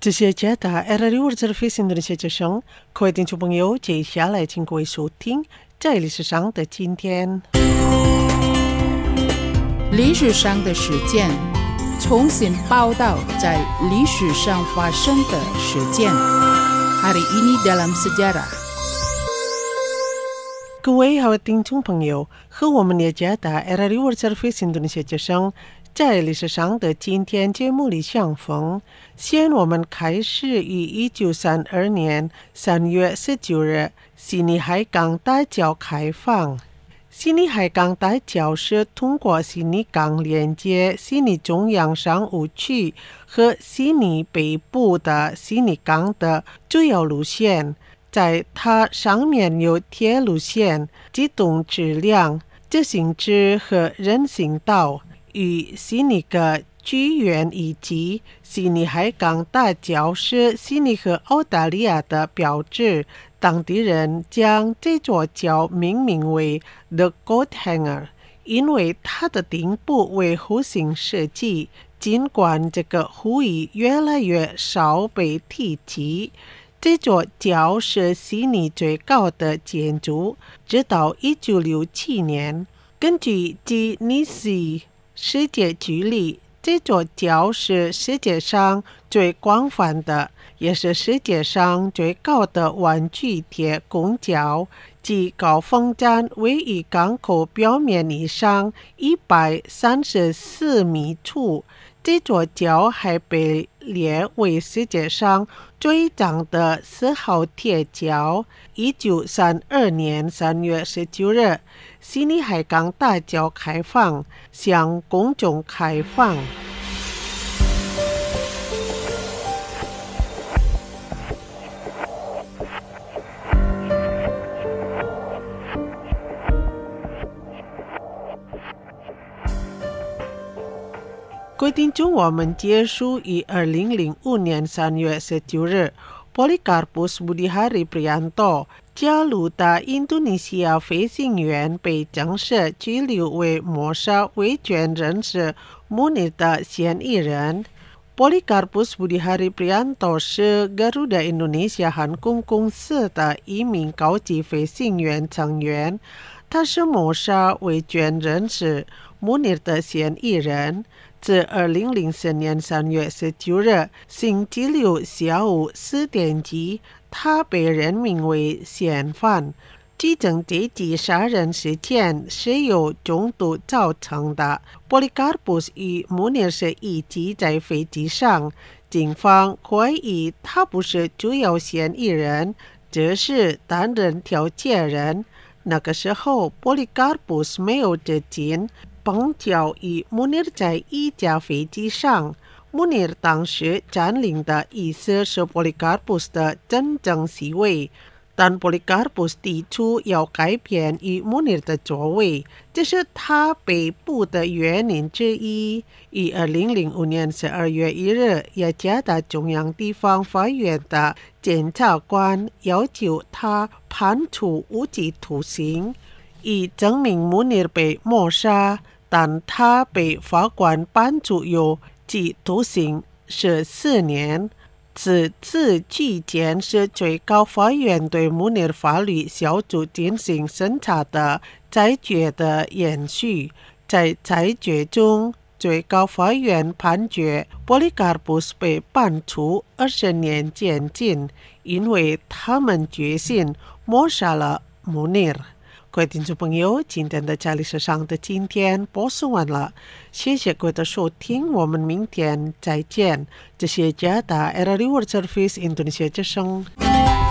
这些解答 RRU 这飞行的学生，各位听众朋友，接下来请各位收听在历史上的今天。 历史上的事件，重新报道在历史上发生的事件。Hari ini dalam sejarah。 各位好听众朋友，和我们的解答 RRU 这飞行的学生。在历史上的今天节目里相逢，先我们开始于1932年3月19日悉尼海港大桥开放。悉尼海港大桥是通过悉尼港连接悉尼中央商务区和悉尼北部的悉尼港的主要路线，在它上面有铁路线、机动车辆、自行车和人行道。与悉尼的剧院以及悉尼海港大桥是悉尼和澳大利亚的标志，当地人将这座桥命名为 The Coat Hanger， 因为它的顶部为弧形设计，尽管这个弧域越来越少被提及。这座桥是悉尼最高的建筑，直到1967年。根据吉尼斯世界纪录，这座桥是世界上最广泛的，也是世界上最高的弯曲铁拱桥，其高峰站位于港口表面以上134米处。这座桥还被列为世界上最长的4号铁桥。1932年3月19日，悉尼海港大桥开放，向公众开放。规定中我们结束于2005年3月19日，Polikarpus Budihari Prianto 加入的印度尼西亚飞行员被正式拘留为谋杀维权人士穆尼的嫌疑人。Polikarpus Budihari Prianto 是 Garuda Indonesia 航空公司的一名高级飞行员成员，他是谋杀维权人士穆尼的嫌疑人。自2004年3月19日星期六下午4点起，他被任命为嫌犯。据证这起杀人事件是由中毒造成的。Polikarpus 与穆尼是一起在飞机上，警方怀疑他不是主要嫌疑人，只是担任调解人。那个时候 Polikarpus 没有执勤，碰巧与穆尼在一架飞机上。穆尼当时占领的意思是 Polikarpus 的真正席位，但 Polikarpus 提出要改变与穆尼的座位，这是他被捕的原因之一。于2005年12月1日，雅加达中央地方法院的检察官要求他判处无期徒刑，以证明穆尼被谋杀，但他被法官判处有期徒刑14年。此次期间是最高法院对穆尼法律小组进行审查的裁决的延续。在裁决中，最高法院判决 Polikarpus 被判处20年监禁，因为他们决心谋杀了穆尼。各位听众朋友，今天的在历史上的今天播送完了，谢谢各位的收听，我们明天再见。这是加拿大 RRU Service Indonesia 之声。